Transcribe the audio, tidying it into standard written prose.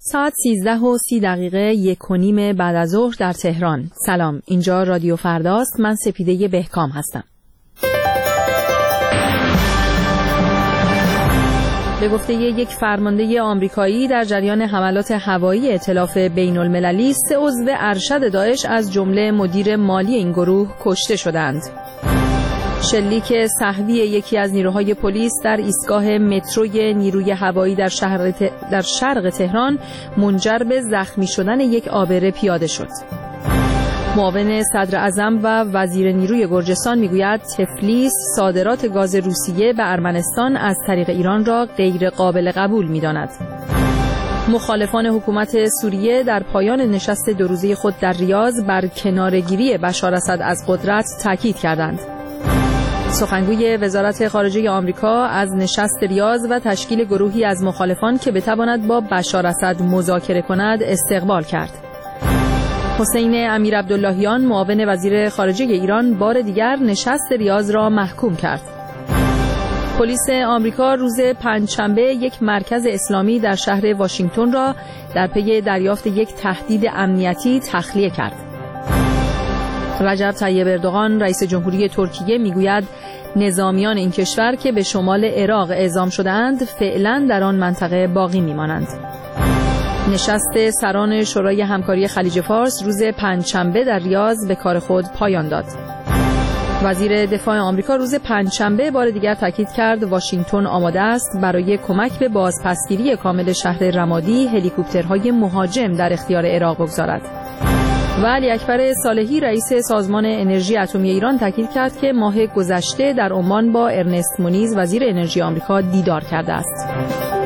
ساعت 13:30 1:30 بعد از ظهر در تهران. سلام، اینجا رادیو فرداست. من سپیده بهکام هستم. به گفته یک فرمانده آمریکایی در جریان حملات هوایی ائتلاف بین‌المللی 3 عضو ارشد داعش از جمله مدیر مالی این گروه کشته شدند. شلیک سه‌وی یکی از نیروهای پلیس در ایستگاه متروی نیروی هوایی در شرق تهران منجر به زخمی شدن یک عابر پیاده شد. معاون صدر اعظم و وزیر نیروی گرجستان میگوید تفلیس صادرات گاز روسیه به ارمنستان از طریق ایران را غیر قابل قبول می‌داند. مخالفان حکومت سوریه در پایان نشست 2 روزه خود در ریاض بر کناره‌گیری بشار اسد از قدرت تاکید کردند. سخنگوی وزارت خارجه آمریکا از نشست ریاض و تشکیل گروهی از مخالفان که بتواند با بشار اسد مذاکره کند استقبال کرد. حسین امیرعبداللهیان معاون وزیر خارجه ایران بار دیگر نشست ریاض را محکوم کرد. پلیس آمریکا روز پنجشنبه یک مرکز اسلامی در شهر واشنگتن را در پی دریافت یک تهدید امنیتی تخلیه کرد. رجب طیب اردوغان رئیس جمهوری ترکیه میگوید نظامیان این کشور که به شمال عراق اعزام شده‌اند فعلا در آن منطقه باقی میمانند. نشست سران شورای همکاری خلیج فارس روز پنجشنبه در ریاض به کار خود پایان داد. وزیر دفاع آمریکا روز پنجشنبه بار دیگر تاکید کرد واشنگتن آماده است برای کمک به بازپسگیری کامل شهر رمادی هلیکوپترهای مهاجم در اختیار عراق بگذارد. و علی اکبر صالحی رئیس سازمان انرژی اتمی ایران تاکید کرد که ماه گذشته در عمان با ارنست مونیز وزیر انرژی آمریکا دیدار کرده است.